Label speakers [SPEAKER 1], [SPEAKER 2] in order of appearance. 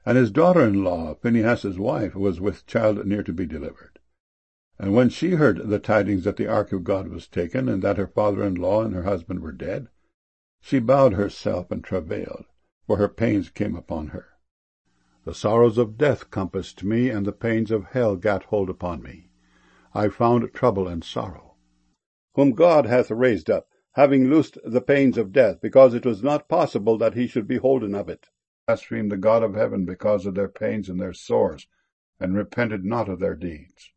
[SPEAKER 1] And his daughter-in-law, Phinehas' wife, was with child near to be delivered. And when she heard the tidings that the ark of God was taken, and that her father-in-law and her husband were dead, she bowed herself and travailed, for her pains came upon her. The sorrows of death compassed me, and the pains of hell gat hold upon me. I found trouble and sorrow. Whom God hath raised up, having loosed the pains of death, because it was not possible that he should be holden of it. Blasphemed the God of heaven because of their pains and their sores, and repented not of their deeds.